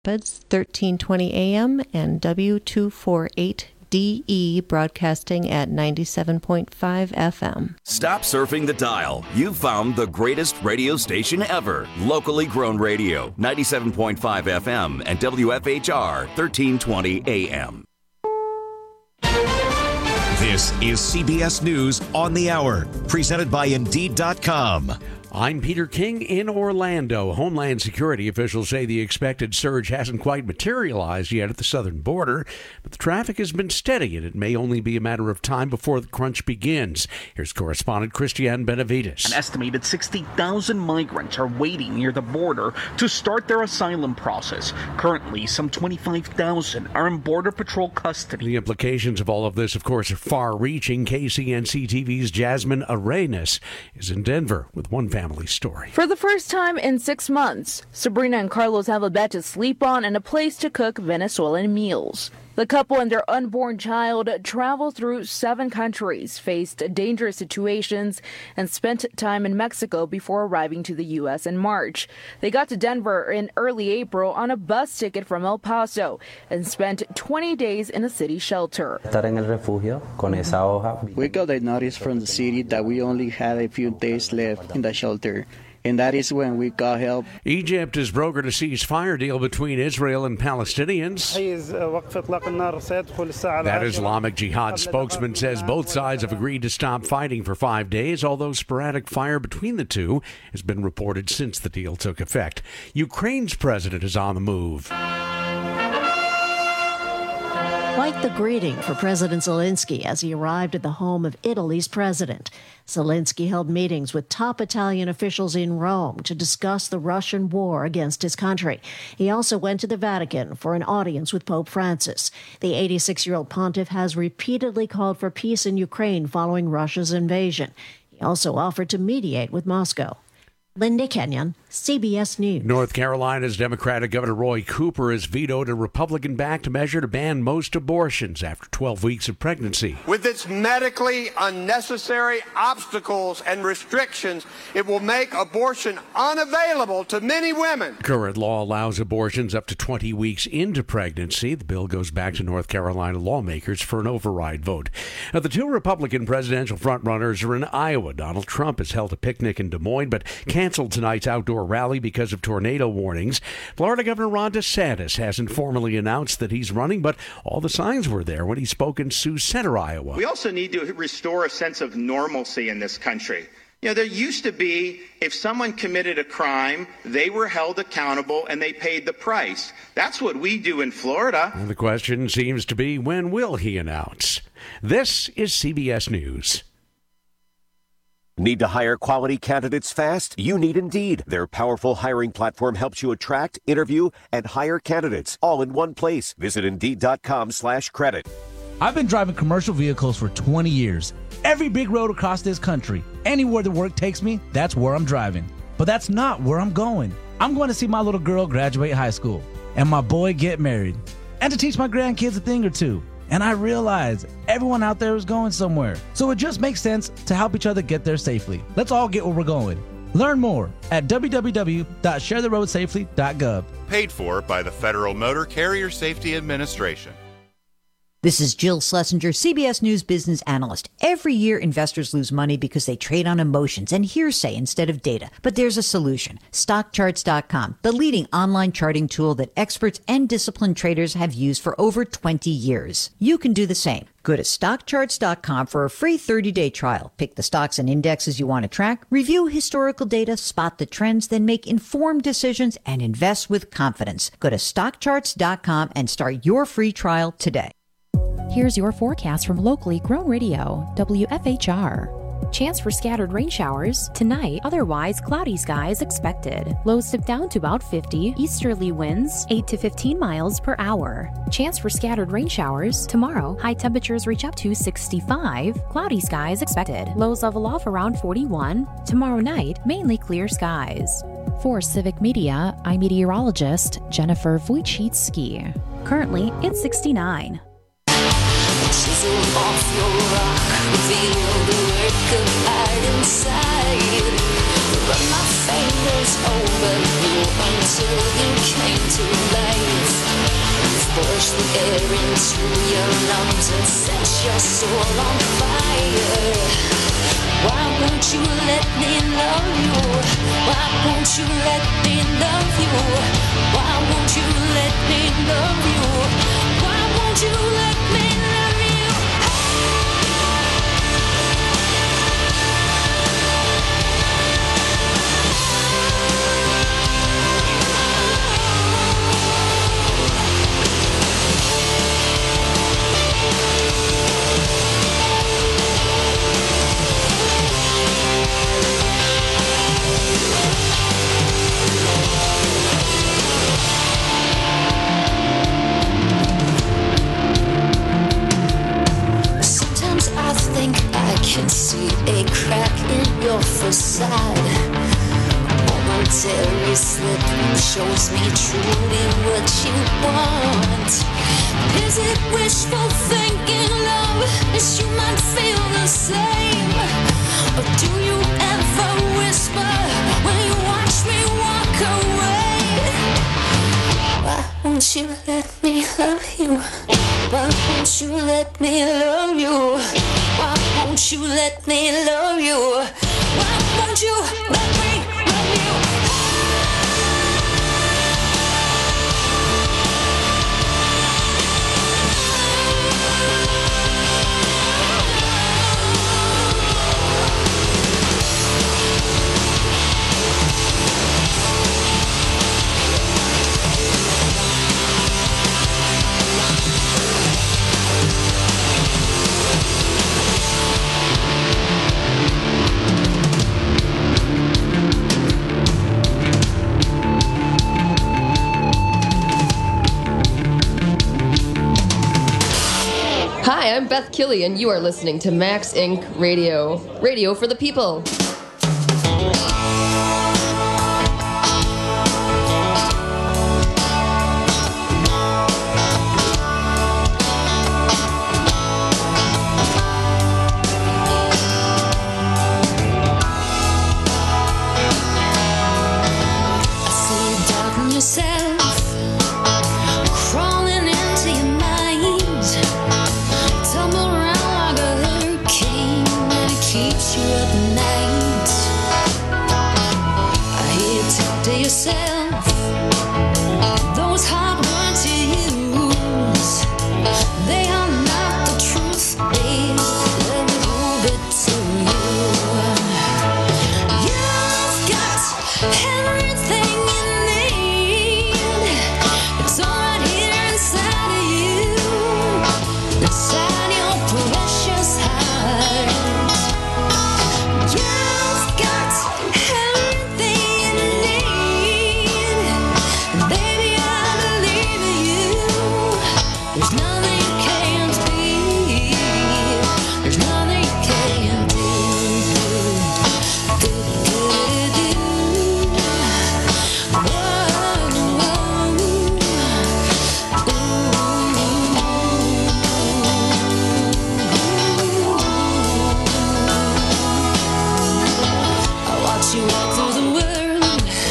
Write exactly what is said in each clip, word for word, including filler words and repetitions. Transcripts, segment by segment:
Rapids, thirteen twenty A M, and W two forty-eight D E broadcasting at ninety-seven point five F M. Stop surfing the dial. You've found the greatest radio station ever. Locally grown radio, ninety-seven point five F M and W F H R, thirteen twenty A M. This is C B S News on the Hour, presented by Indeed dot com. I'm Peter King in Orlando. Homeland Security officials say the expected surge hasn't quite materialized yet at the southern border, but the traffic has been steady, and it may only be a matter of time before the crunch begins. Here's correspondent Christiane Benavides. An estimated sixty thousand migrants are waiting near the border to start their asylum process. Currently, some twenty-five thousand are in Border Patrol custody. The implications of all of this, of course, are far-reaching. K C N C T V's Jasmine Arenas is in Denver with one family. Family story. For the first time in six months, Sabrina and Carlos have a bed to sleep on and a place to cook Venezuelan meals. The couple and their unborn child traveled through seven countries, faced dangerous situations, and spent time in Mexico before arriving to the U S in March. They got to Denver in early April on a bus ticket from El Paso and spent twenty days in a city shelter. We got a notice from the city that we only had a few days left in the shelter. And that is when we got help. Egypt has brokered a ceasefire deal between Israel and Palestinians. That Islamic Jihad spokesman says both sides have agreed to stop fighting for five days, although sporadic fire between the two has been reported since the deal took effect. Ukraine's president is on the move. Quite the greeting for President Zelensky as he arrived at the home of Italy's president. Zelensky held meetings with top Italian officials in Rome to discuss the Russian war against his country. He also went to the Vatican for an audience with Pope Francis. The eighty-six-year-old pontiff has repeatedly called for peace in Ukraine following Russia's invasion. He also offered to mediate with Moscow. Linda Kenyon, C B S News. North Carolina's Democratic Governor Roy Cooper has vetoed a Republican-backed measure to ban most abortions after twelve weeks of pregnancy. With its medically unnecessary obstacles and restrictions, it will make abortion unavailable to many women. Current law allows abortions up to twenty weeks into pregnancy. The bill goes back to North Carolina lawmakers for an override vote. Now, the two Republican presidential frontrunners are in Iowa. Donald Trump has held a picnic in Des Moines, but canceled tonight's outdoor rally because of tornado warnings. Florida Governor Ron DeSantis hasn't formally announced that he's running, but all the signs were there when he spoke in Sioux Center, Iowa. We also need to restore a sense of normalcy in this country. You know, there used to be, if someone committed a crime, they were held accountable and they paid the price. That's what we do in Florida. And the question seems to be, when will he announce? This is C B S News. Need to hire quality candidates fast? You need Indeed. Their powerful hiring platform helps you attract, interview, and hire candidates all in one place. Visit Indeed.com slash credit. I've been driving commercial vehicles for twenty years. Every big road across this country, anywhere the work takes me, that's where I'm driving. But that's not where I'm going. I'm going to see my little girl graduate high school and my boy get married and to teach my grandkids a thing or two. And I realize everyone out there is going somewhere. So it just makes sense to help each other get there safely. Let's all get where we're going. Learn more at w w w dot share the road safely dot gov. Paid for by the Federal Motor Carrier Safety Administration. This is Jill Schlesinger, C B S News business analyst. Every year, investors lose money because they trade on emotions and hearsay instead of data. But there's a solution. stock charts dot com, the leading online charting tool that experts and disciplined traders have used for over twenty years. You can do the same. Go to stock charts dot com for a free thirty-day trial. Pick the stocks and indexes you want to track, review historical data, spot the trends, then make informed decisions and invest with confidence. Go to stock charts dot com and start your free trial today. Here's your forecast from locally grown radio, W F H R. Chance for scattered rain showers tonight, otherwise cloudy skies expected. Lows dip down to about fifty, easterly winds eight to fifteen miles per hour. Chance for scattered rain showers tomorrow, high temperatures reach up to sixty-five, cloudy skies expected. Lows level off around forty-one. Tomorrow night, mainly clear skies. For Civic Media, I'm meteorologist Jennifer Wojcicki. Currently, it's sixty-nine. Chisel off your rock, reveal the work of art inside. Run my fingers over you until you came to life. Force the air into your lungs and set your soul on fire. Why won't you let me love you? Why won't you let me love you? Why won't you let me love you? Why won't you let me love you? Sometimes I think I can see a crack in your facade. Momentary slip shows me truly what you want. Is it wishful thinking, love, that you might feel the same? Or do you ever whisper when you watch me walk away? Why won't you let me love you? Why won't you let me love you? Why won't you let me love you? Why won't you let me love you? Hi, I'm Beth Killy, and you are listening to Max Incorporated. Radio. Radio for the people.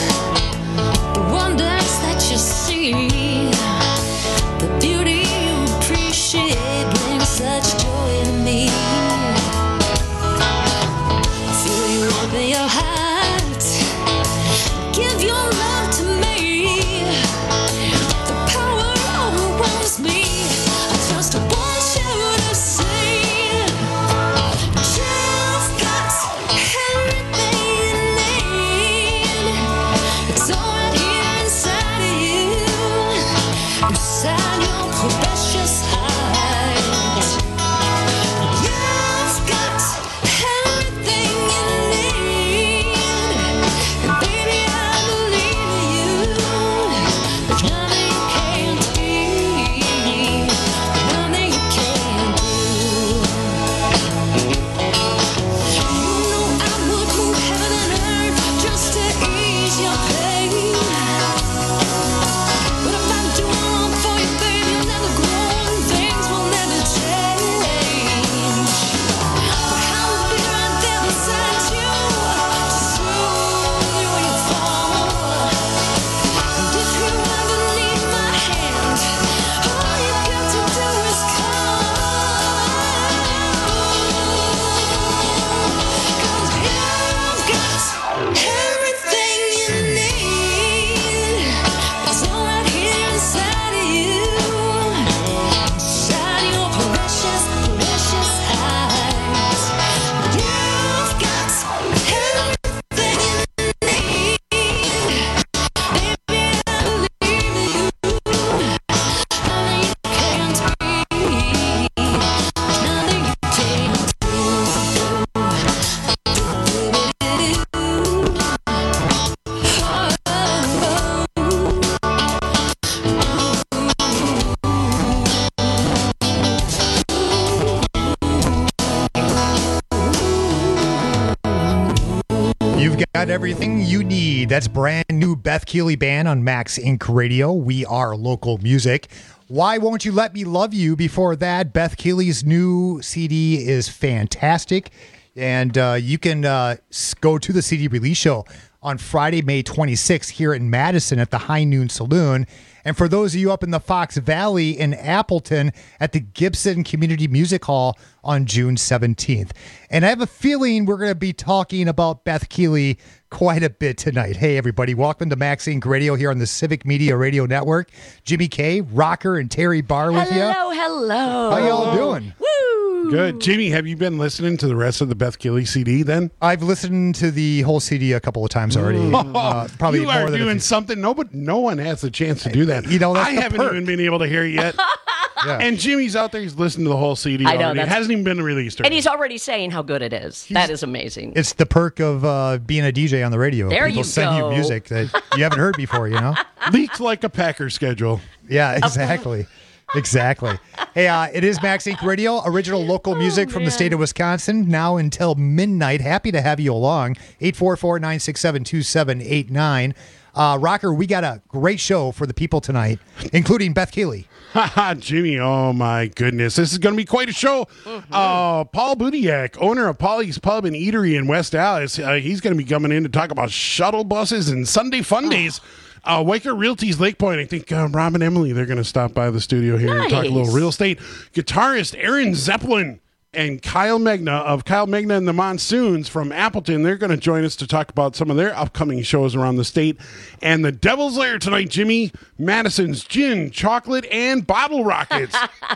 The beauty you Got everything you need. That's brand new Beth Keeley Band on Max Incorporated. Radio. We are local music. Why Won't You Let Me Love You? Before that, Beth Keeley's new C D is fantastic. And uh, you can uh, go to the C D release show on Friday, May twenty-sixth here in Madison at the High Noon Saloon. And for those of you up in the Fox Valley in Appleton at the Gibson Community Music Hall on June seventeenth. And I have a feeling we're going to be talking about Beth Keeley quite a bit tonight. Hey, everybody. Welcome to Max Inc Radio here on the Civic Media Radio Network. Jimmy K, Rocker, and Terry Barr with you. Hello, hello. How y'all doing? Woo! Good. Jimmy, have you been listening to the rest of the Beth Keeley C D then? I've listened to the whole C D a couple of times already. Oh, uh, probably you more are than doing few. something. No, but no one has the chance to do that. You know, that's I the haven't perk. even been able to hear it yet. Yeah. And Jimmy's out there. He's listening to the whole C D I know, already. It that's- hasn't even been released. And he's already saying how good it is. That is amazing. It's the perk of uh, being a D J on the radio. There People you send go. you music that you haven't heard before, you know? Leaked like a Packer schedule. Yeah, exactly. Exactly. Hey, uh, it is Max Inc Radio, original local music Oh, from the state of Wisconsin, now until midnight. Happy to have you along. eight four four, nine six seven, two seven eight nine. Uh, Rocker, we got a great show for the people tonight, including Beth Keeley. Haha, Jimmy, oh my goodness. This is going to be quite a show. Mm-hmm. Uh, Paul Budiak, owner of Polly's Pub and Eatery in West Dallas, uh, he's going to be coming in to talk about shuttle buses and Sunday fun days. Uh, Waker Realty's Lake Point. I think uh, Rob and Emily, they're going to stop by the studio here and talk a little Nice. real estate. Guitarist Aaron Zeppelin and Kyle Megna of Kyle Megna and the Monsoons from Appleton, they're going to join us to talk about some of their upcoming shows around the state. And the Devil's Lair tonight, Jimmy, Madison's Gin, Chocolate, and Bottle Rockets.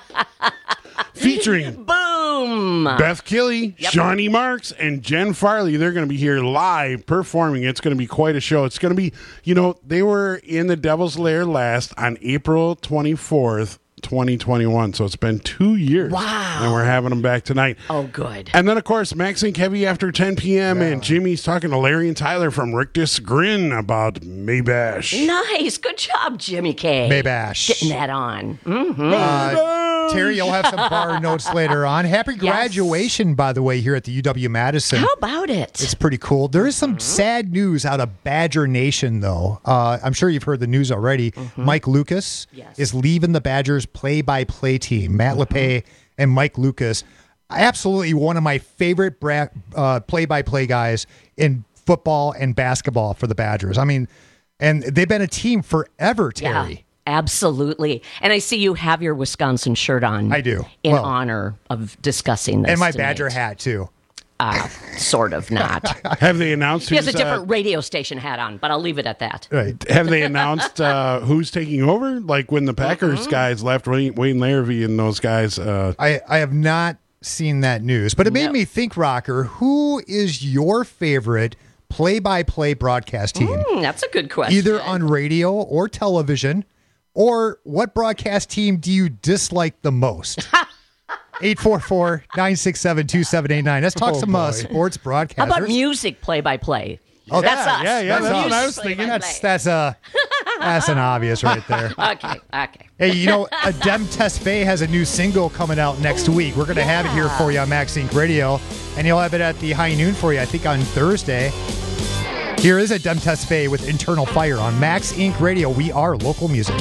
Featuring Boom! Beth Keeley, Yep. Shawnee Marks, and Jen Farley. They're going to be here live performing. It's going to be quite a show. It's going to be, you know, they were in the Devil's Lair last on April twenty-fourth, twenty twenty-one. So it's been two years. Wow. And we're having them back tonight. Oh, good. And then, of course, Max Inc Heavy after ten p.m. And Jimmy's talking to Larry and Tyler from Rictus Grin about Maybash. Nice. Good job, Jimmy K. Maybash. Getting that on. Mm-hmm. Uh, Terry, you'll have some bar notes later on. Happy graduation, by the way, here at the U W Madison. How about it? It's pretty cool. There is some sad news out of Badger Nation, though. Uh, I'm sure you've heard the news already. Mike Lucas is leaving the Badgers play-by-play team. Matt LePay and Mike Lucas, absolutely one of my favorite bra- uh, play-by-play guys in football and basketball for the Badgers. I mean, and they've been a team forever, Terry. Yeah, absolutely. And I see you have your Wisconsin shirt on. I do. In Well, honor of discussing this and my tonight. Badger hat, too. Uh, sort of not. Have they announced He has a who's, different uh, radio station hat on, but I'll leave it at that. Right. Have they announced uh, who's taking over? Like when the Packers guys left, Wayne, Wayne Larrivee and those guys. Uh, I, I have not seen that news, but it made me think, Rocker, who is your favorite play-by-play broadcast team? Mm, that's a good question. Either on radio or television, or what broadcast team do you dislike the most? eight four four, nine six seven, two seven eight nine. Let's talk Oh, some uh, boy. sports broadcasters. How about music play-by-play? Oh, that's us. yeah, yeah, That's that's what I music was thinking. play-by-play. That's that's uh, that's an obvious right there. Okay, okay. Hey, you know, Adem Tesfaye has a new single coming out next week. We're going to have it here for you on Max Inc Radio, and you'll have it at the High Noon for you, I think, on Thursday. Here is Adem Tesfaye with Internal Fire on Max Inc Radio. We are local music.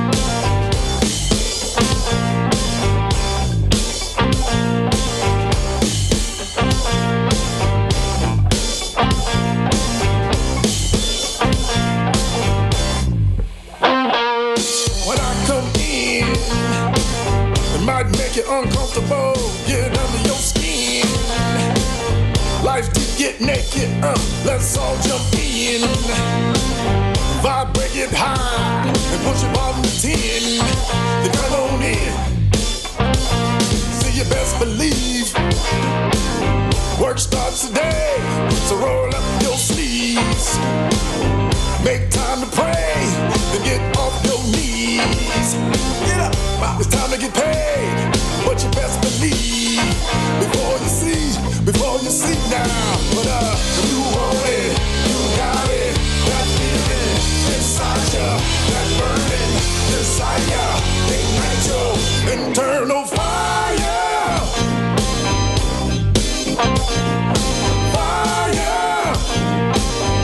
When I come in, it might make you uncomfortable, get under your skin. Life to get naked, uh, let's all jump in. Vibrate it high and push it bottom to ten. Then come on in. See, you best believe work starts today, so roll up your sleeves. Make time to pray, then get off your knees. Get up, it's time to get paid. But you best believe before you see, before you see now. But uh, if you want it, you got it. That feeling inside ya, that burning desire, ignite your internal fire. Fire.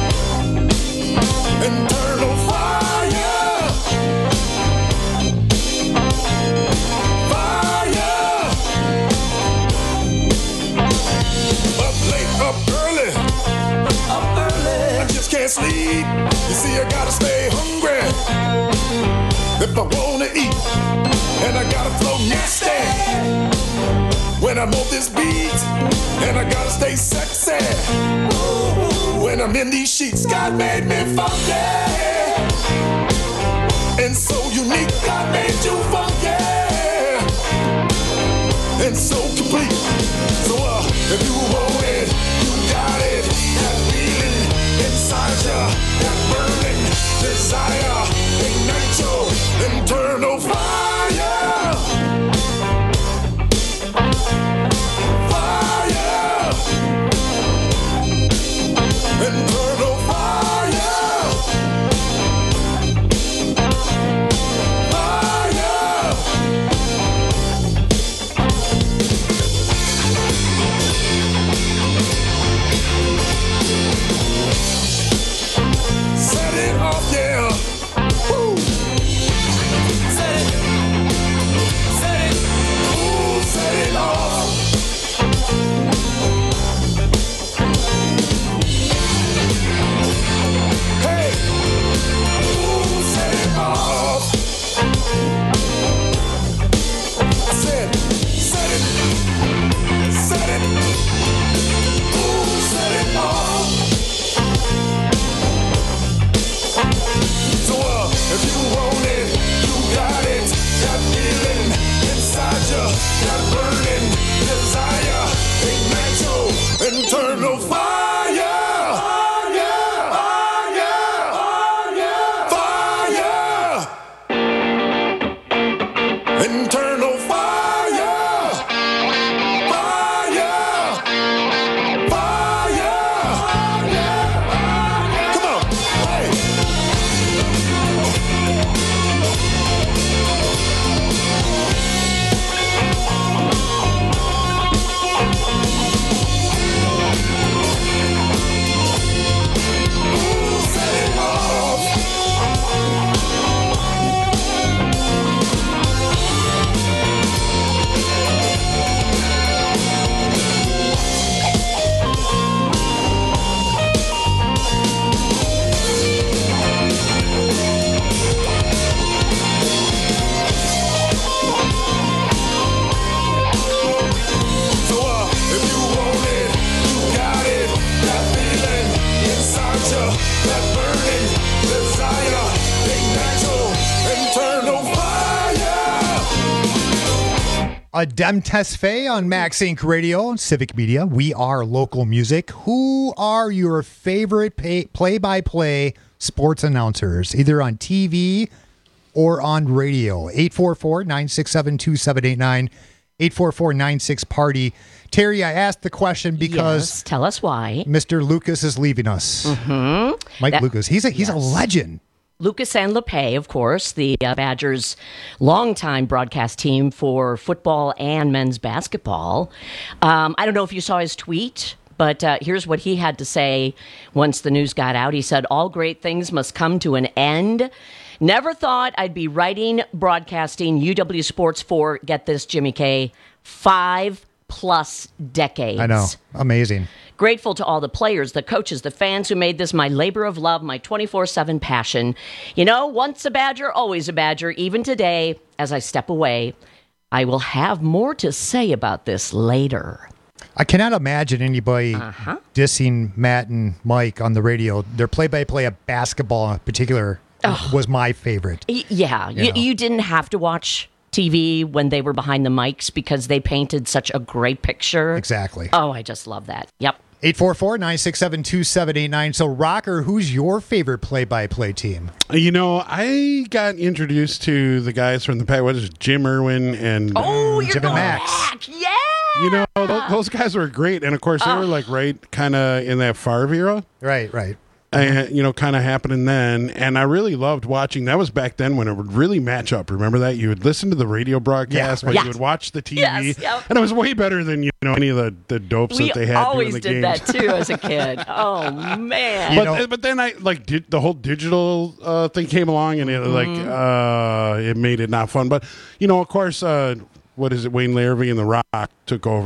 if I wanna eat. And I gotta flow nasty when I'm on this beat. And I gotta stay sexy when I'm in these sheets. God made me funky and so unique. God made you funky and so complete. So uh, if you want it, you got it. That feeling inside ya, that burning desire, ignite your internal fire. Fire. Internal fire. Fire. Set it off, yeah. Woo. Set it. Set it. Ooh, set it off. Hey. Ooh, set it off. I said, set it. Set it. Ooh, set it off. So uh, if you want it, you got it. That feeling inside you, that burning desire, ignite your internal fire. Fire. Fire. Fire. Internal fire. Fire. Fire. Come on. Hey. Set it off. So uh, if you want it, you got it. That feeling inside you, that burning desire, ignite your internal fire. A Dem Tesfaye on Max Inc Radio, Civic Media. We are local music. Who are your favorite pay- play-by-play sports announcers, either on T V or on radio? eight four four, nine six seven, two seven eight nine, eight four four, nine six party. Terry, I asked the question because Yes, tell us why. Mister Lucas is leaving us. Mm-hmm. Mike That- Lucas, he's a he's a legend. Lucas and LePay, of course, the uh, Badgers' longtime broadcast team for football and men's basketball. Um, I don't know if you saw his tweet, but uh, here's what he had to say once the news got out. He said, "All great things must come to an end. Never thought I'd be writing, broadcasting U W Sports for," get this, Jimmy K, five plus decades. I know. Amazing. Grateful to all the players, the coaches, the fans who made this my labor of love, my twenty-four seven passion. You know, once a Badger, always a Badger. Even today, as I step away, I will have more to say about this later. I cannot imagine anybody Uh-huh. dissing Matt and Mike on the radio. Their play-by-play of basketball in particular was my favorite. Y- Yeah, You you, know. you didn't have to watch T V when they were behind the mics because they painted such a great picture. Exactly. Oh, I just love that. Yep. eight four four, nine six seven, two seven eight nine. So, Rocker, who's your favorite play-by-play team? You know, I got introduced to the guys from the past. What is it, Jim Irwin and Oh, you're Jim and going Max. back. Yeah. You know, th- those guys were great, and of course, they were like right kind of in that Favre era. Right, right. And, you know, kind of happening then. And I really loved watching. That was back then when it would really match up. Remember that? You would listen to the radio broadcast, Yeah, but right. you would watch the T V. Yes, yep. And it was way better than, you know, any of the, the dopes We that they had always during the did games. that too as a kid. Oh man! But, but then I like did the whole digital uh, thing came along and it like Mm-hmm. uh, it made it not fun. But you know, of course, uh, what is it? Wayne Larrivee and The Rock took over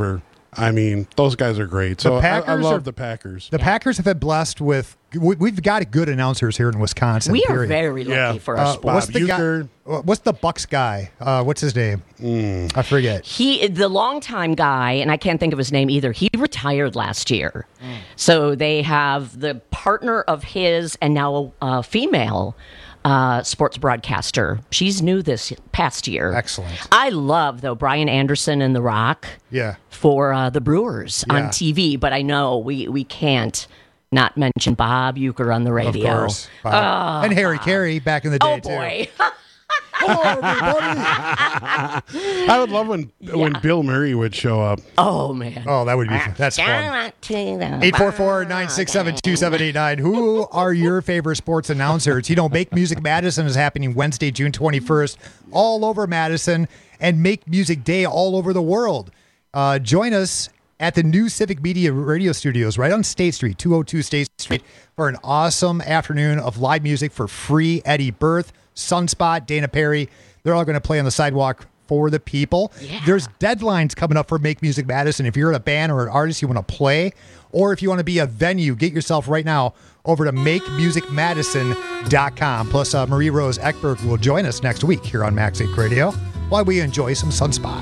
I mean, those guys are great. So I, I love are, the Packers. The Packers have been blessed with. We, we've got good announcers here in Wisconsin. We are period. very lucky Yeah. for our Uh, sport. what's the Bucher. guy? What's the Bucks guy? Uh, what's his name? Mm. I forget. He, the longtime guy, and I can't think of his name either. He retired last year, so they have the partner of his and now a female uh, sports broadcaster. She's new this past year. Excellent. I love though Brian Anderson and The Rock. Yeah. For uh, the Brewers Yeah. on T V, but I know we we can't not mention Bob Uecker on the radio. Of course. Bob. Oh, and Harry Carey back in the day oh boy. too. Hello, everybody. I would love when when Bill Murray would show up. Oh man. Oh, that would be that's fun. eight four four, nine six seven, two seven eight nine. Who are your favorite sports announcers? You know, Make Music Madison is happening Wednesday, June twenty-first, all over Madison, and Make Music Day all over the world. Uh, join us at the new Civic Media Radio Studios right on State Street, two oh two State Street, for an awesome afternoon of live music for free. Eddie Berth, Sunspot, Dana Perry, they're all going to play on the sidewalk for the people. Yeah. There's deadlines coming up for Make Music Madison. If you're a band or an artist you want to play, or if you want to be a venue, get yourself right now over to make music madison dot com. Plus, uh, Marie Rose Ekberg will join us next week here on Max Inc Radio while we enjoy some Sunspot.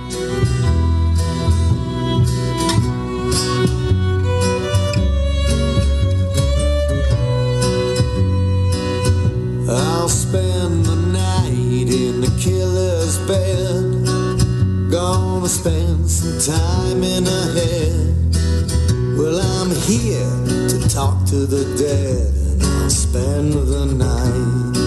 I'll spend the night in the killer's bed. Gonna spend some time in ahead. Well, I'm here to talk to the dead, and I'll spend the night.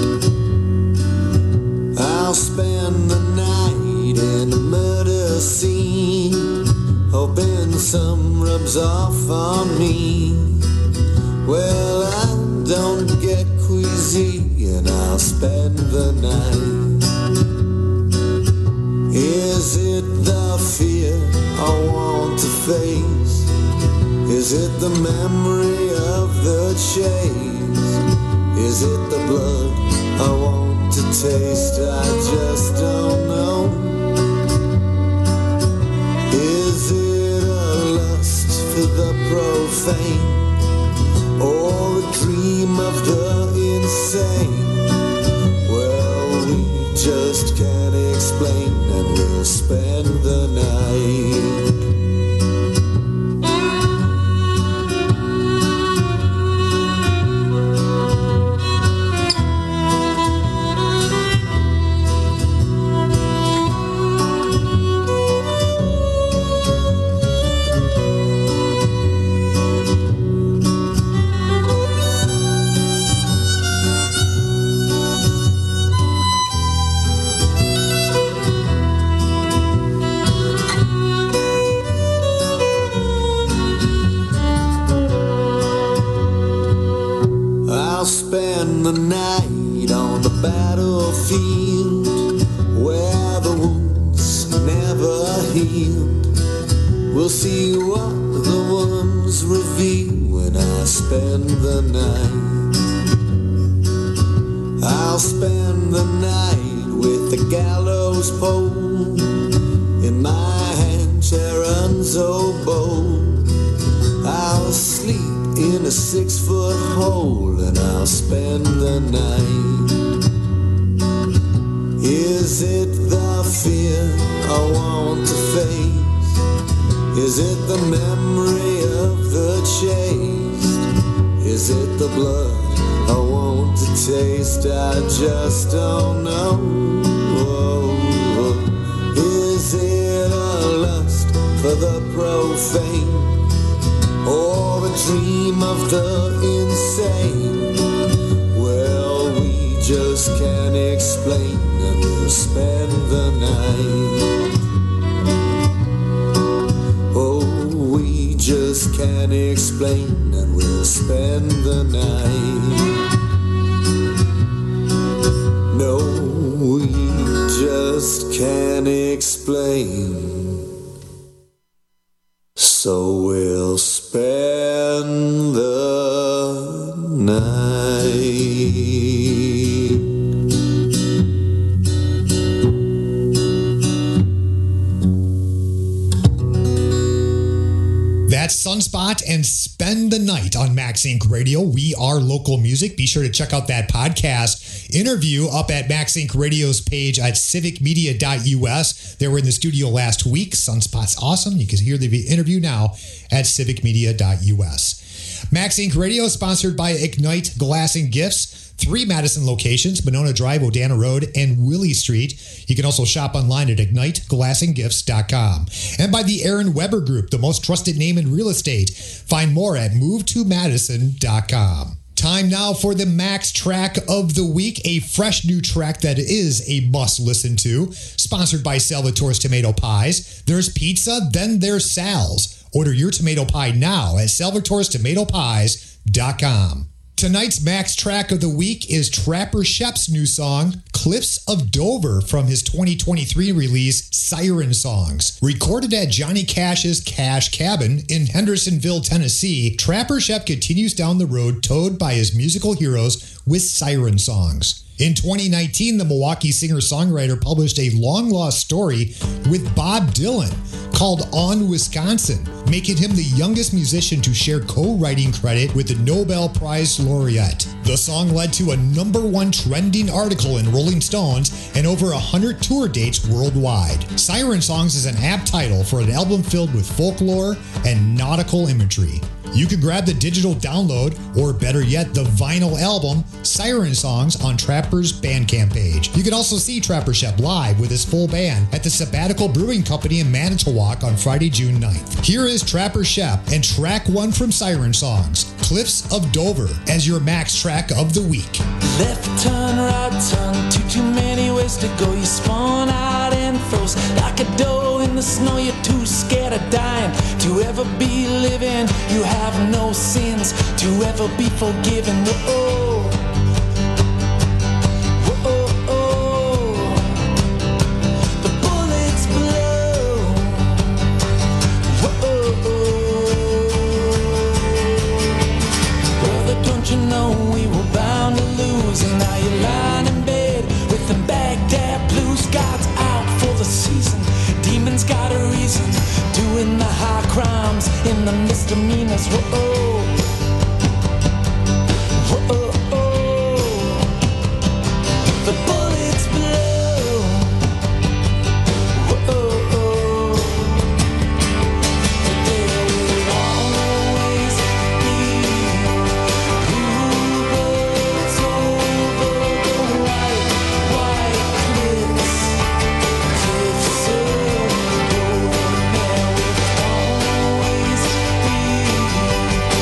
I'll spend the night in a murder scene, hoping some rubs off on me. Well, I don't get queasy, and I'll spend the night. Is it the fear I want to face? Is it the memory of the chase? Is it the blood I want to taste? I just don't know. Is it a lust for the profane, or a dream of the insane? Well, we just can't explain, and we'll spend the night. I'll spend the night on the battlefield where the wounds never healed. We'll see what the ones reveal when I spend the night. I'll spend the night with the gallows pole in my hand, Sharon's oboe. I'll sleep in a six-foot hole, and I'll spend the night. Is it the fear I want to face? Is it the memory of the chase? Is it the blood I want to taste? I just don't know. Is it a lust for the profane, or a dream of the insane? Well, we just can't explain, and we'll spend the night. Oh, we just can't explain, and we'll spend the night. No, we just can't explain, so we'll spend the night. Sunspot and Spend the Night on Max Inc Radio. We are local music. Be sure to check out that podcast interview up at Max Inc Radio's page at civic media dot U S. They were in the studio last week. Sunspot's awesome. You can hear the interview now at civic media dot U S. Max Inc Radio is sponsored by Ignite Glass and Gifts. Three Madison locations, Monona Drive, Odana Road, and Willie Street. You can also shop online at ignite glass and gifts dot com. And by the Aaron Weber Group, the most trusted name in real estate. Find more at move to madison dot com. Time now for the Max Track of the Week, a fresh new track that is a must listen to. Sponsored by Salvatore's Tomato Pies. There's pizza, then there's Sal's. Order your tomato pie now at salvatores tomato pies dot com. Tonight's Max Track of the Week is Trapper Shep's new song, Cliffs of Dover, from his twenty twenty-three release, Siren Songs. Recorded at Johnny Cash's Cash Cabin in Hendersonville, Tennessee, Trapper Shep continues down the road towed by his musical heroes with Siren Songs. In twenty nineteen, the Milwaukee singer-songwriter published a long-lost story with Bob Dylan called On Wisconsin, making him the youngest musician to share co-writing credit with the Nobel Prize laureate. The song led to a number one trending article in Rolling Stones and over one hundred tour dates worldwide. Siren Songs is an apt title for an album filled with folklore and nautical imagery. You can grab the digital download, or better yet, the vinyl album, Siren Songs, on Trapper's Bandcamp page. You can also see Trapper Shep live with his full band at the Sabbatical Brewing Company in Manitowoc on Friday, June ninth. Here is Trapper Shep and track one from Siren Songs, Cliffs of Dover, as your Max Track of the Week. Left turn, right turn, too, too many ways to go. You spawn out and froze like a doe in the snow. You're too scared of dying to ever be living. You have no sins to ever be forgiven. Whoa, whoa, whoa. The bullets blow. Whoa, brother, don't you know we were bound to lose? And now you're lying in bed with the Baghdad blues. God's out for the season. Demons got a reason, doing the high crimes in the misdemeanors. Whoa, whoa, whoa. The bullets blow. Whoa, but there will always be bluebirds over the white, white cliffs, cliffs of Dover. There will always be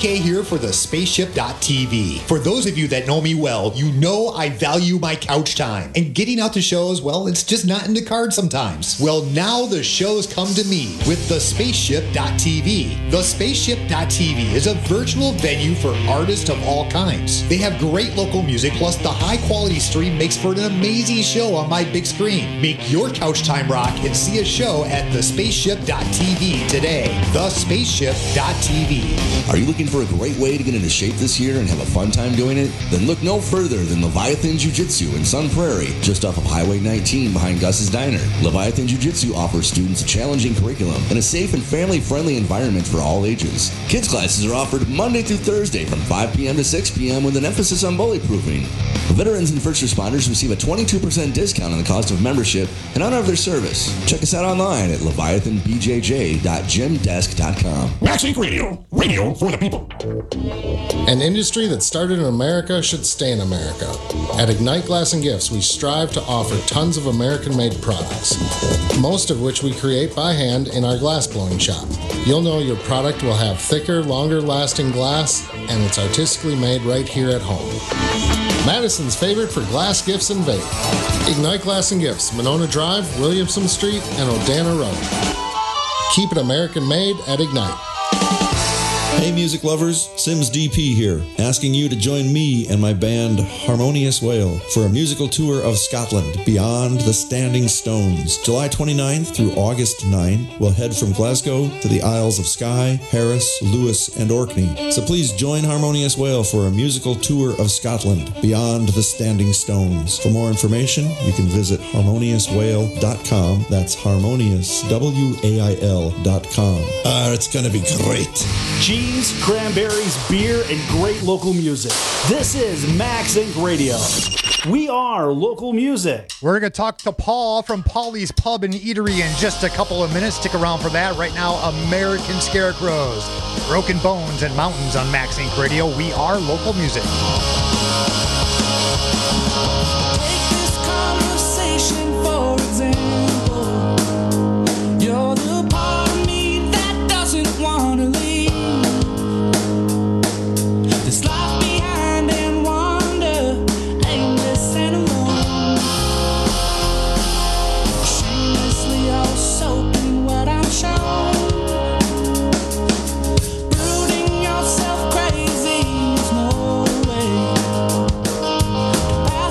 K here for the spaceship dot T V. For those of you that know me well, you know I value my couch time. And getting out to shows, well, it's just not in the cards sometimes. Well, now the shows come to me with the spaceship dot T V. The spaceship dot T V is a virtual venue for artists of all kinds. They have great local music, plus the high-quality stream makes for an amazing show on my big screen. Make your couch time rock and see a show at the spaceship dot T V today. the spaceship dot T V. Are you looking for a great way to get into shape this year and have a fun time doing it? Then look no further than Leviathan Jiu-Jitsu in Sun Prairie, just off of Highway nineteen behind Gus's Diner. Leviathan Jiu-Jitsu offers students a challenging curriculum and a safe and family-friendly environment for all ages. Kids classes are offered Monday through Thursday from five p.m. to six p.m. with an emphasis on bully-proofing. Veterans and first responders receive a twenty-two percent discount on the cost of membership in honor of their service. Check us out online at leviathan b j j dot gym desk dot com. Max Inc Radio, radio for the people. An industry that started in America should stay in America. At Ignite Glass and Gifts, we strive to offer tons of American-made products, most of which we create by hand in our glass blowing shop. You'll know your product will have thicker, longer-lasting glass, and it's artistically made right here at home. Madison's favorite for glass gifts and vape. Ignite Glass and Gifts, Monona Drive, Williamson Street, and Odana Road. Keep it American-made at Ignite. Hey music lovers, Sims D P here, asking you to join me and my band Harmonious Whale for a musical tour of Scotland beyond the Standing Stones. July twenty-ninth through August ninth, we'll head from Glasgow to the Isles of Skye, Harris, Lewis, and Orkney. So please join Harmonious Whale for a musical tour of Scotland beyond the Standing Stones. For more information, you can visit harmonious whale dot com. That's harmonious, W A I L dot com. Ah, uh, it's going to be great. Cheese, cranberries, beer, and great local music. This is Max Inc Radio. We are local music. We're going to talk to Paul from Paulie's Pub and Eatery in just a couple of minutes. Stick around for that. Right now, American Scarecrows, Broken Bones, and Mountains on Max Inc Radio. We are local music. Take this conversation, for example. You're the part of me that doesn't want to leave. This life behind and wander, aimless and alone. Shamelessly all soaking what I'm shown. Brooding yourself crazy is no way.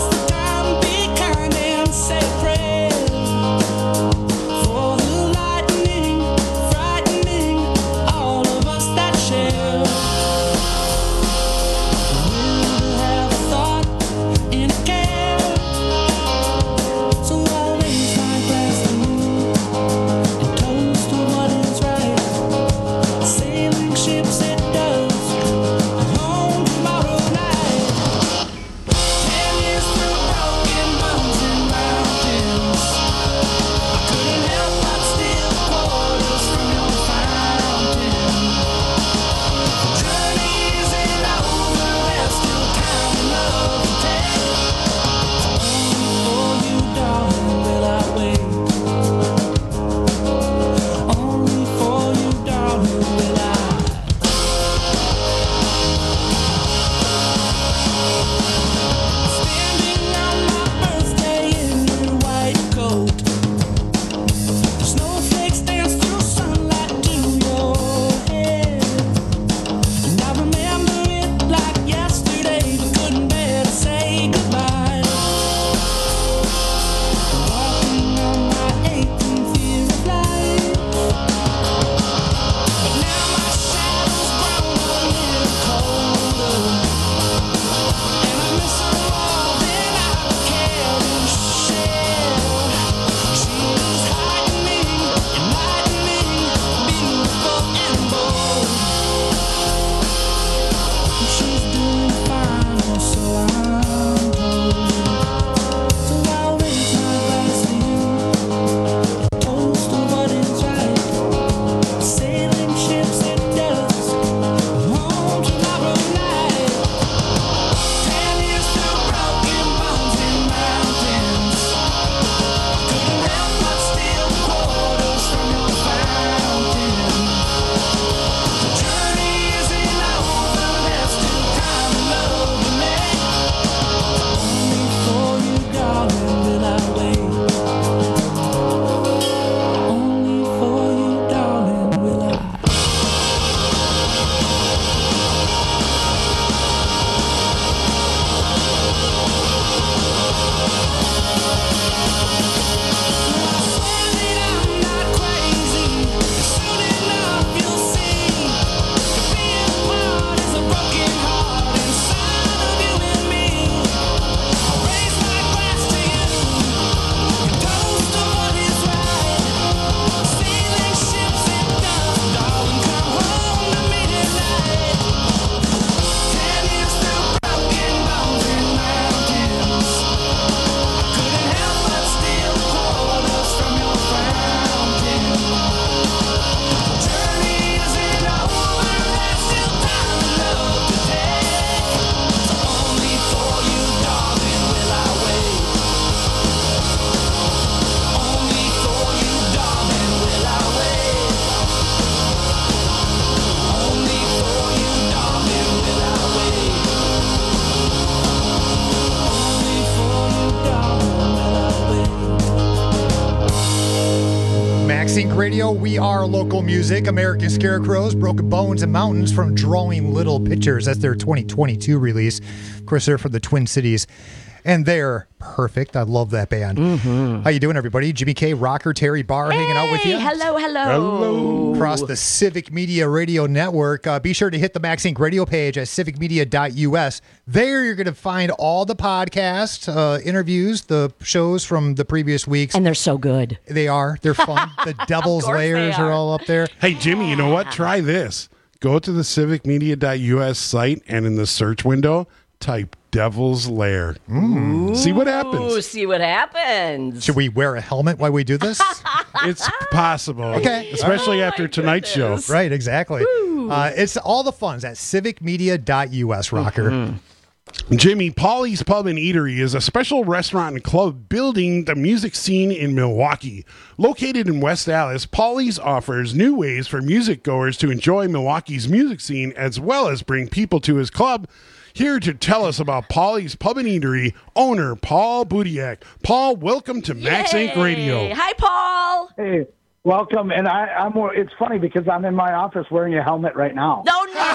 Inc Radio, we are local music. American Scarecrows, Broken Bones and Mountains from Drawing Little Pictures. That's their twenty twenty-two release. Of course, they're from the Twin Cities. And they're perfect. I love that band. Mm-hmm. How you doing, everybody? Jimmy K, Rocker, Terry Barr, hey, hanging out with you. Hello, hello. Hello. Across the Civic Media Radio Network. Uh, be sure to hit the Max Inc Radio page at civic media dot u s. There you're going to find all the podcasts, uh, interviews, the shows from the previous weeks. And they're so good. They are. They're fun. The Devil's Layers are. are all up there. Hey, Jimmy, you know what? Try this. Go to the civic media dot u s site, and in the search window, type Devil's Lair. Mm. See what happens. Ooh, see what happens. Should we wear a helmet while we do this? It's possible. Okay. Especially oh, after tonight's show. Right, exactly. Uh, it's all the fun's at civic media dot u s, Rocker. Mm-hmm. Jimmy, Polly's Pub and Eatery is a special restaurant and club building the music scene in Milwaukee. Located in West Allis, Polly's offers new ways for music goers to enjoy Milwaukee's music scene as well as bring people to his club. Here to tell us about Polly's Pub and Eatery, owner Paul Budiak. Paul, welcome to Max Inc Radio. Hi, Paul. Hey, welcome. And I, I'm. It's funny because I'm in my office wearing a helmet right now. No, no.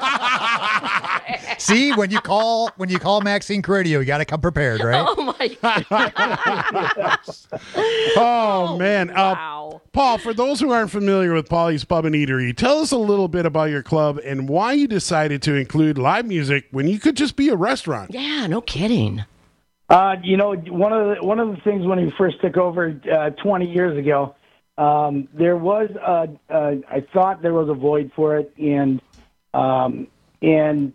See, when you call when you call Max Inc Radio, you got to come prepared, right? Oh my God. oh man, uh, wow. Paul. For those who aren't familiar with Polly's Pub and Eatery, tell us a little bit about your club and why you decided to include live music when you could just be a restaurant. Yeah, no kidding. Uh, you know, one of the one of the things when we first took over uh, twenty years ago, um, there was a, a, I thought there was a void for it, and um, and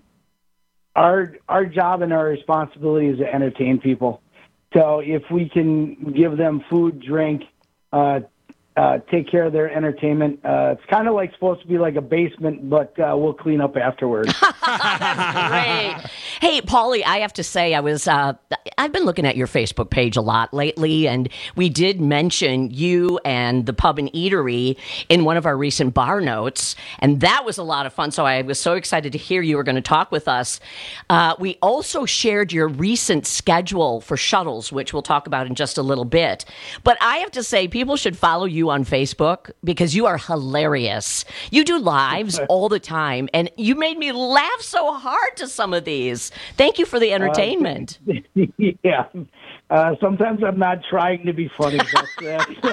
our our job and our responsibility is to entertain people. So if we can give them food, drink, uh, uh, take care of their entertainment, uh, it's kind of like supposed to be like a basement, but uh, we'll clean up afterwards. That's great. Hey, Paulie, I have to say, I was uh, I've been looking at your Facebook page a lot lately, and we did mention you and the Pub and Eatery in one of our recent bar notes, and that was a lot of fun. So I was so excited to hear you were going to talk with us. Uh, we also shared your recent schedule for shuttles, which we'll talk about in just a little bit. But I have to say, people should follow you on Facebook because you are hilarious. You do lives all the time, and you made me laugh so hard to some of these. Thank you for the entertainment. Uh, yeah. Uh, sometimes I'm not trying to be funny. But,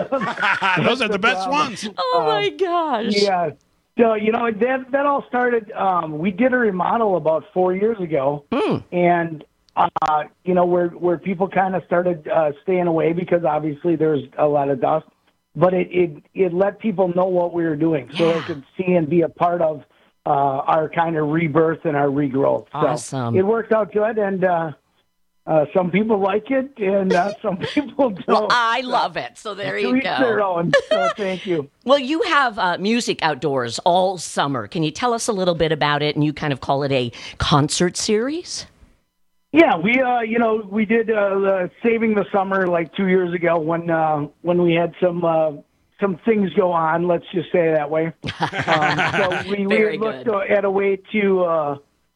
uh, those are the best um, ones. Oh, my gosh. Yeah. So, you know, that, that all started, um, we did a remodel about four years ago. Mm. And, uh, you know, where, where people kind of started uh, staying away because obviously there's a lot of dust. But it, it, it let people know what we were doing so yeah. they could see and be a part of uh, our kind of rebirth and our regrowth. Awesome. So it worked out good, and uh, uh, some people like it, and uh, some people don't. Well, I love it, so there to you each go. Their own, so thank you. Well, you have uh, music outdoors all summer. Can you tell us a little bit about it, and you kind of call it a concert series? Yeah, we uh, you know we did uh, the Saving the Summer like two years ago when uh, when we had some uh, some things go on. Let's just say it that way. Um, so we, we looked good. at a way to uh,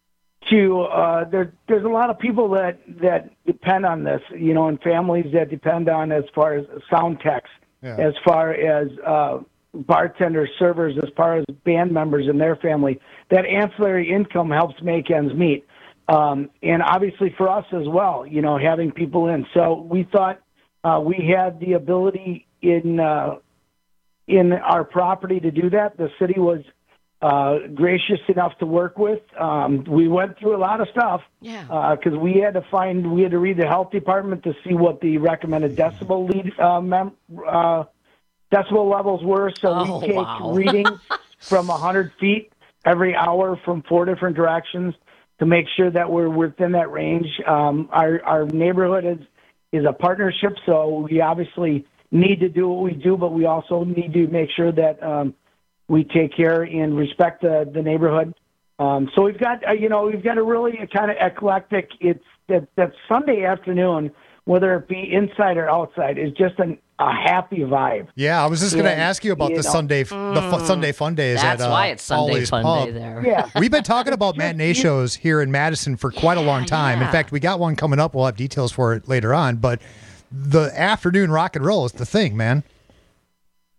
to uh, there. There's a lot of people that that depend on this, you know, and families that depend on as far as sound techs, yeah. as far as uh, bartenders, servers, as far as band members and their family. That ancillary income helps make ends meet. Um, and obviously for us as well, you know, having people in. So we thought uh, we had the ability in uh, in our property to do that. The city was uh, gracious enough to work with. Um, we went through a lot of stuff yeah. because uh, we had to find, we had to read the health department to see what the recommended decibel lead, uh, mem- uh, decibel levels were. So oh, we take wow. readings from one hundred feet every hour from four different directions to make sure that we're within that range. Um, our, our neighborhood is, is a partnership, so we obviously need to do what we do, but we also need to make sure that um, we take care and respect the, the neighborhood. Um, so we've got, uh, you know, we've got a really kind of eclectic, it's that, that Sunday afternoon, whether it be inside or outside, is just an, a happy vibe. Yeah, I was just going to And, ask you about you the know, Sunday, the fu- Sunday fun days That's at uh, why it's Sunday Polly's Fun Pub. Day there. Yeah. We've been talking about matinee shows here in Madison for quite a long time. yeah. In fact, we got one coming up. We'll have details for it later on. But the afternoon rock and roll is the thing, man.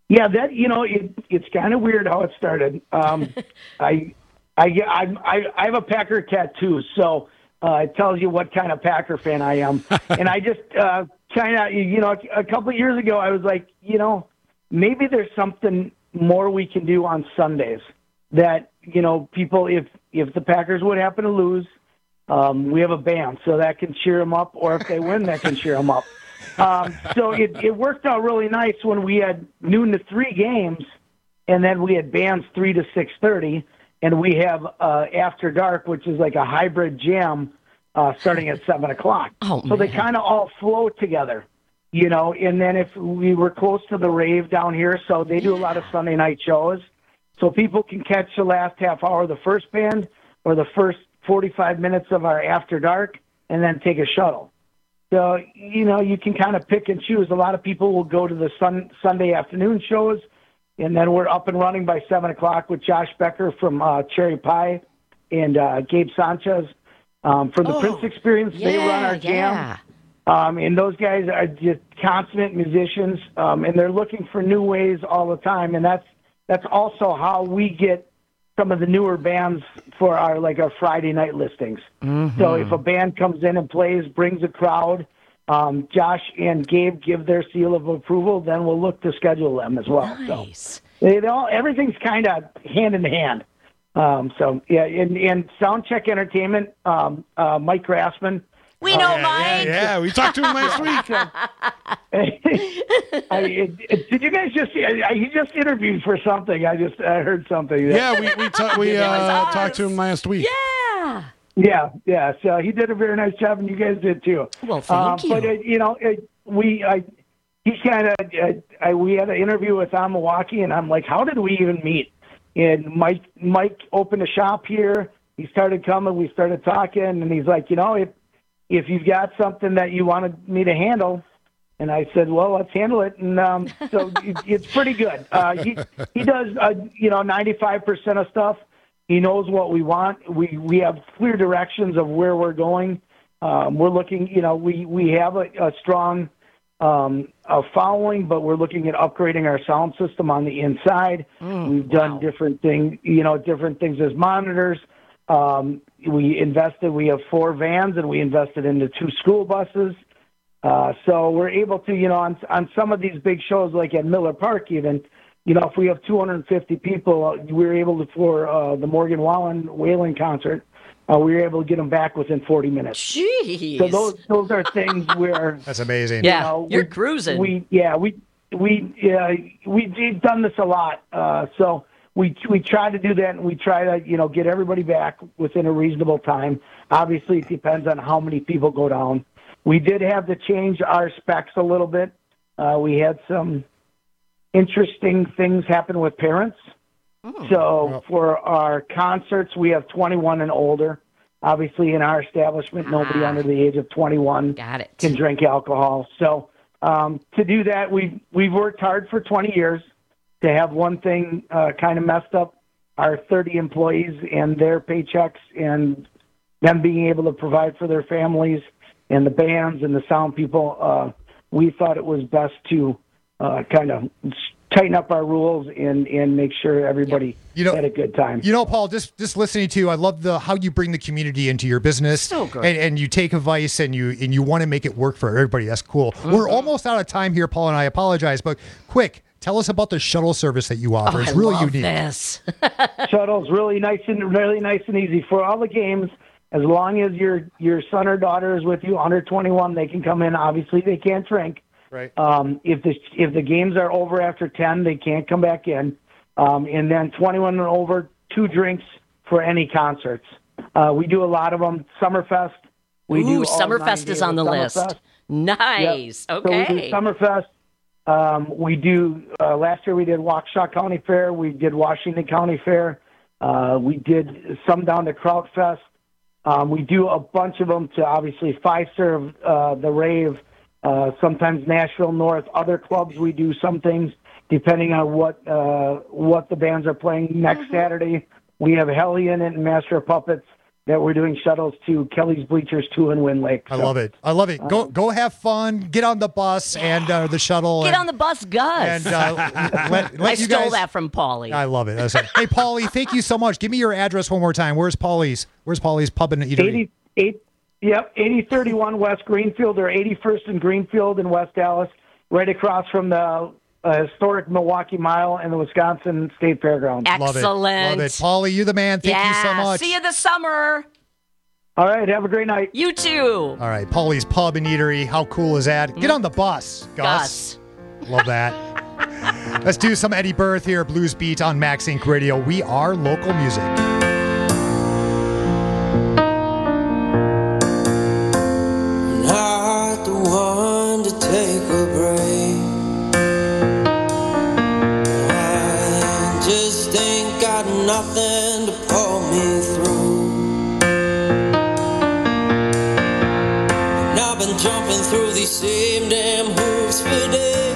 Yeah, that you know, it, it's kind of weird how it started. Um, I, I, I, I, I have a Packer tattoo, so uh, it tells you what kind of Packer fan I am. And I just uh, kind of, you know, a couple of years ago, I was like, you know, maybe there's something more we can do on Sundays. That you know, people, if if the Packers would happen to lose, um, we have a band, so that can cheer them up, or if they win, that can cheer them up. Um, so it, it worked out really nice when we had noon to three games, and then we had bands three to six thirty, and we have uh, After Dark, which is like a hybrid jam, uh, starting at seven o'clock. Oh, so they man. kind of all flow together, you know. And then if we were close to the rave down here, so they do a lot of Sunday night shows, so people can catch the last half hour of the first band or the first forty-five minutes of our After Dark, and then take a shuttle. So, you know, you can kind of pick and choose. A lot of people will go to the sun, Sunday afternoon shows, and then we're up and running by seven o'clock with Josh Becker from uh, Cherry Pie and uh, Gabe Sanchez um, from the Oh, Prince Experience. They yeah, run our jam. yeah. Um, and those guys are just consummate musicians, um, and they're looking for new ways all the time. And that's that's also how we get some of the newer bands for our like our Friday night listings. Mm-hmm. So if a band comes in and plays, brings a crowd, um, Josh and Gabe give their seal of approval, then we'll look to schedule them as well. Nice. So they, they all, everything's kind of hand in hand. Um, so yeah, and, and Soundcheck Entertainment, um, uh, Mike Grassman. We know yeah, Mike. Yeah, yeah, we talked to him last week. I, it, it, did you guys just? I, he just interviewed for something. I just I heard something. Yeah, we we, ta- we uh, talked to him last week. Yeah. Yeah, yeah. So he did a very nice job, and you guys did too. Well, thank you. But uh, you know, it, we I, he kind of uh, we had an interview with on Milwaukee, and I'm like, how did we even meet? And Mike Mike opened a shop here. He started coming. We started talking, and he's like, you know, if if you've got something that you wanted me to handle. And I said, well, let's handle it. And um, so it, it's pretty good. Uh, he he does, uh, you know, ninety-five percent of stuff. He knows what we want. We we have clear directions of where we're going. Um, we're looking, you know, we, we have a, a strong um, a following, but we're looking at upgrading our sound system on the inside. Mm, We've done wow. different things, you know, different things as monitors. Um, we invested, we have four vans, and we invested into two school buses. Uh, so we're able to, you know, on on some of these big shows, like at Miller Park, even, you know, if we have two hundred fifty people, we were able to, for uh, the Morgan Wallen Whaling concert, uh, we were able to get them back within forty minutes. Jeez. So those those are things where That's amazing. Yeah, you know, you're we- cruising. We yeah we we uh, we we've done this a lot. Uh, so we we try to do that, and we try to you know get everybody back within a reasonable time. Obviously, it depends on how many people go down. We did have to change our specs a little bit. Uh, we had some interesting things happen with parents. Oh. So for our concerts, we have twenty-one and older. Obviously, in our establishment, nobody Ah. under the age of twenty-one Got it. can drink alcohol. So um, to do that, we've, we've worked hard for twenty years to have one thing uh, kind of messed up, our thirty employees and their paychecks and them being able to provide for their families and the bands and the sound people. Uh, we thought it was best to uh, kind of tighten up our rules and, and make sure everybody You know- had a good time. You know, Paul, just just listening to you, I love the how you bring the community into your business. So good. And, and you take advice and you and you want to make it work for everybody. That's cool. We're almost out of time here, Paul, and I apologize, but quick, tell us about the shuttle service that you offer. Oh, it's I really love unique. this. Shuttle's really nice and really nice and easy for all the games. As long as your your son or daughter is with you, under twenty-one, they can come in. Obviously, they can't drink. Right. Um, if the if the games are over after ten, they can't come back in. Um, and then twenty-one and over, two drinks for any concerts. Uh, we do a lot of them. Summerfest. We Ooh, do all nine Summerfest days is on of the list. Summerfest. Nice. Yep. So we Okay. do Summerfest. Um, we do, uh, last year we did Waukesha County Fair. We did Washington County Fair. Uh, we did some down to Krautfest. Um, we do a bunch of them to obviously Fiserv, uh, the Rave, uh, sometimes Nashville North. Other clubs we do some things depending on what uh, what the bands are playing next Saturday. We have Hellion and Master of Puppets. that we're doing shuttles to Kelly's Bleachers two in Wind Lake. I So, love it. I love it. Go um, go have fun. Get on the bus and uh, the shuttle. Get and, on the bus, Gus. And uh, let, let I you stole guys, that from Paulie. I love it. That's it. Hey, Paulie, thank you so much. Give me your address one more time. Where's Paulie's? Where's Paulie's Pub and Eatery? eighty-eight, yep, eighty thirty-one West Greenfield, or eighty-first and Greenfield in West Dallas, right across from the uh, historic Milwaukee Mile and the Wisconsin State Fairgrounds. Excellent. Love it. Love it. Paulie, you're the man. Thank yeah. you so much. See you this summer. All right, have a great night. You too. All right, Paulie's Pub and Eatery. How cool is that? Get on the bus, Gus. Gus. Love that. Let's do some Eddie Berth here, Blues Beat on Max Inc Radio. We are local music. Not the one to take a break. I just ain't got nothing to pull me through. And I've been jumping through these same damn hoops for days.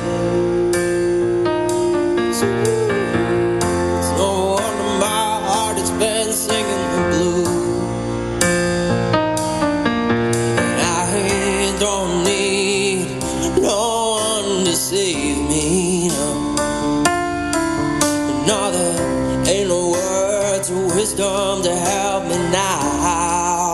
It's no wonder my heart has been singing the blues. Don't need no one to save me, no. No, there ain't no words of wisdom to help me now.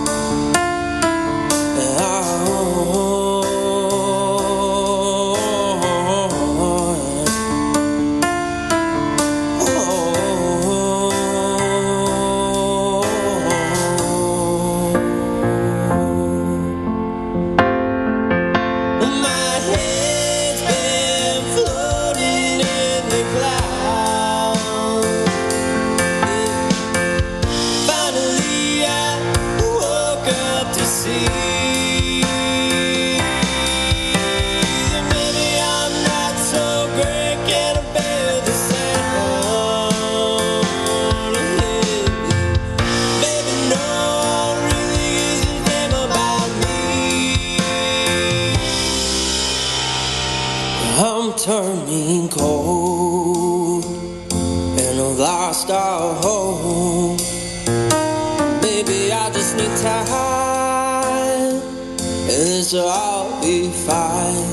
Turning cold, and I've lost our hope. Maybe I just need time, and this'll all be fine.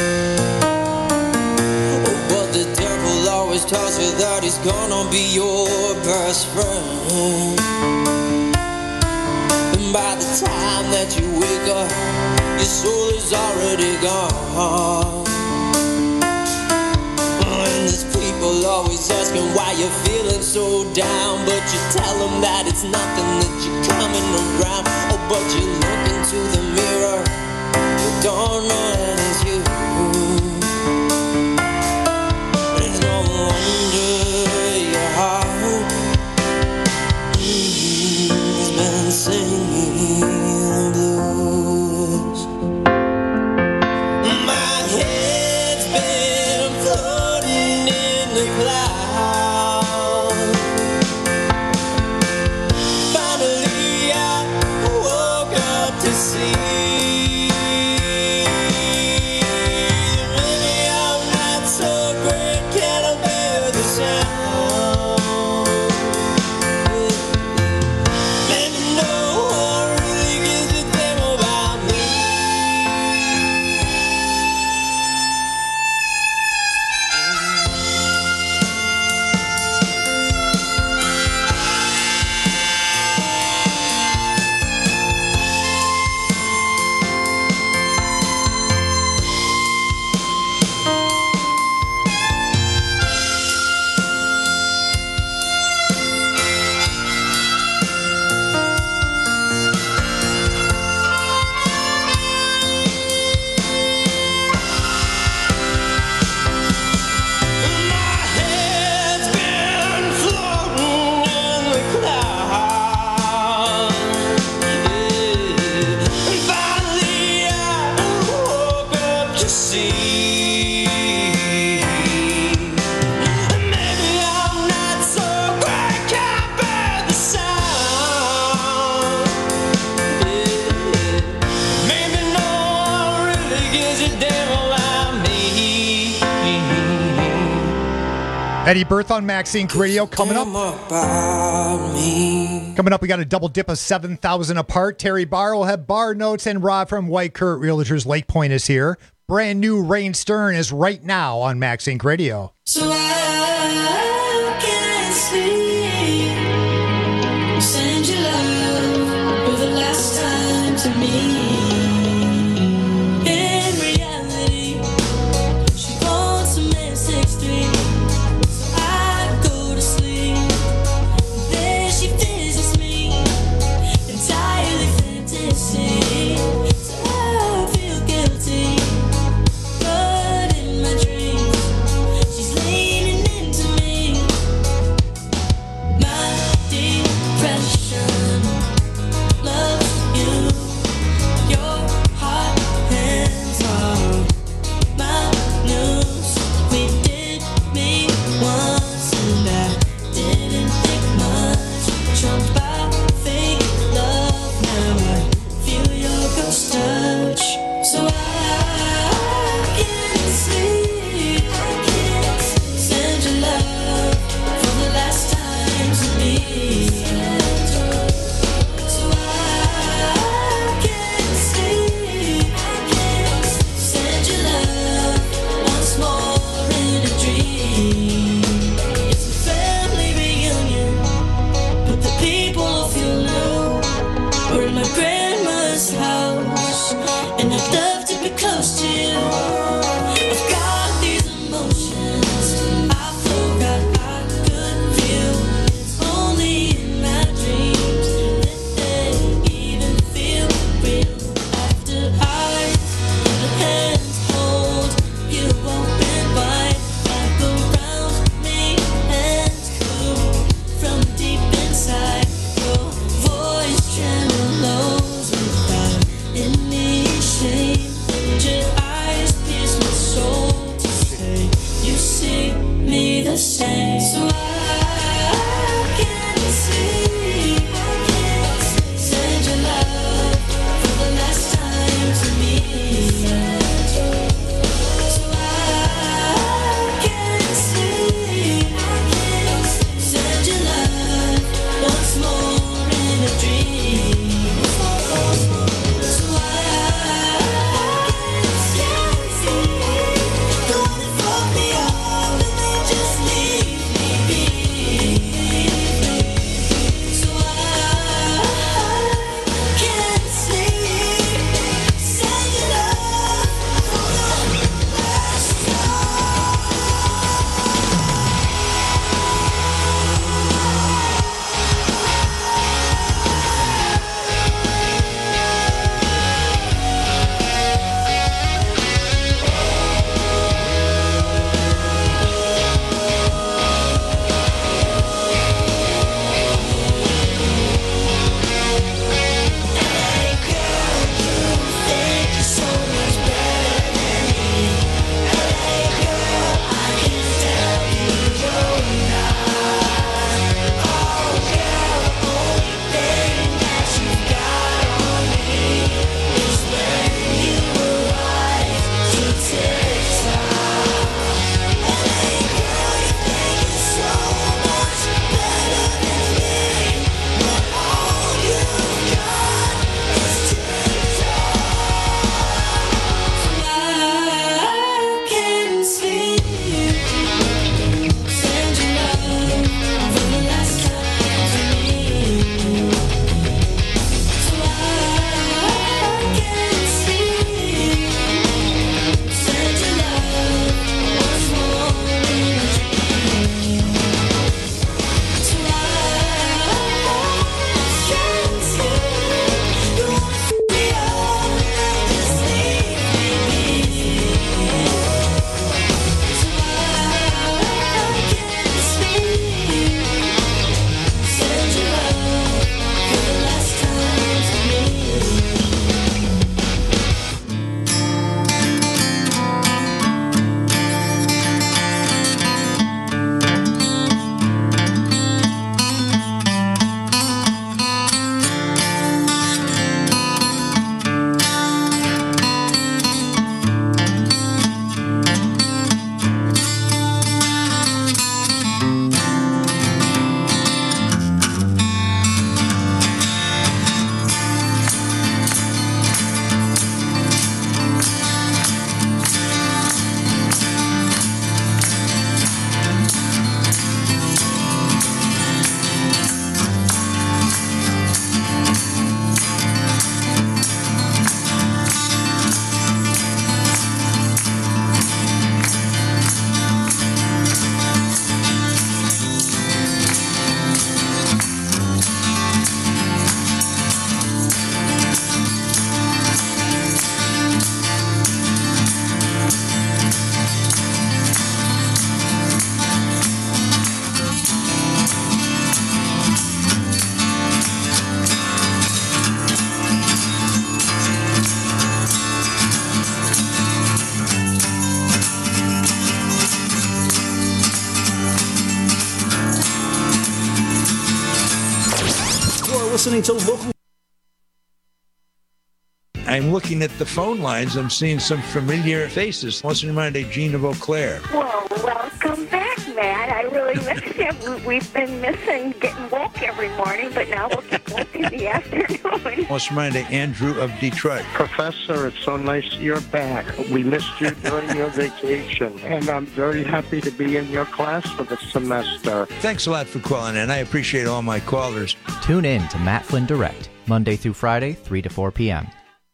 Oh, but the devil always tells you that he's gonna be your best friend. And by the time that you wake up, your soul is already gone. People always asking why you're feeling so down, but you tell them that it's nothing, that you're coming around. Oh, but you look into the mirror, you don't know that it's you. It's no wonder your heart has been singing the blues. My head's been floating in the cloud. Finally I woke up to see, maybe I'm not so great, can I bear the sound? Maybe no one really gives a damn about me. Eddie Berth on Max Inc Radio coming up. About me. Coming up, we got a double dip of seven thousand apart. Terry Barr will have bar notes, and Rob from White Kurt Realtors Lake Point is here. Brand new Rain Stern is right now on Max Inc Radio. So I can't sleep. Send your love for the last time to me. In reality, she wants a mystic street. So I go to sleep. There she visits me. Entirely fantasy. So I feel guilty. But in my dreams, she's leaning into me. My depression loves you. listening to local. I'm looking at the phone lines. I'm seeing some familiar faces. What's reminded of Gene of Eau Claire? Well, welcome back, Matt. I really miss you. We've been missing getting woke every morning, but now we'll get woke in the afternoon. What's reminded of Andrew of Detroit? Professor, it's so nice you're back. We missed you during your vacation, and I'm very happy to be in your class for the semester. Thanks a lot for calling in. I appreciate all my callers. Tune in to Matt Flynn Direct, Monday through Friday, three to four p.m.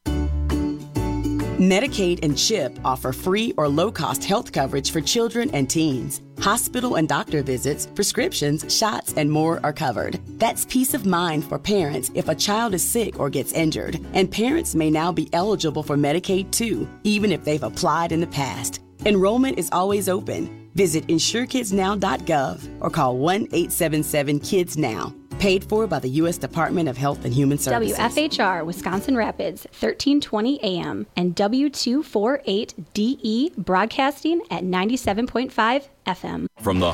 Medicaid and CHIP offer free or low-cost health coverage for children and teens. Hospital and doctor visits, prescriptions, shots, and more are covered. That's peace of mind for parents if a child is sick or gets injured. And parents may now be eligible for Medicaid too, even if they've applied in the past. Enrollment is always open. Visit insure kids now dot gov or call one eight seven seven kids now. Paid for by the U S Department of Health and Human Services. W F H R, Wisconsin Rapids, thirteen twenty A M, and W two forty-eight D E, broadcasting at ninety-seven point five F M. From the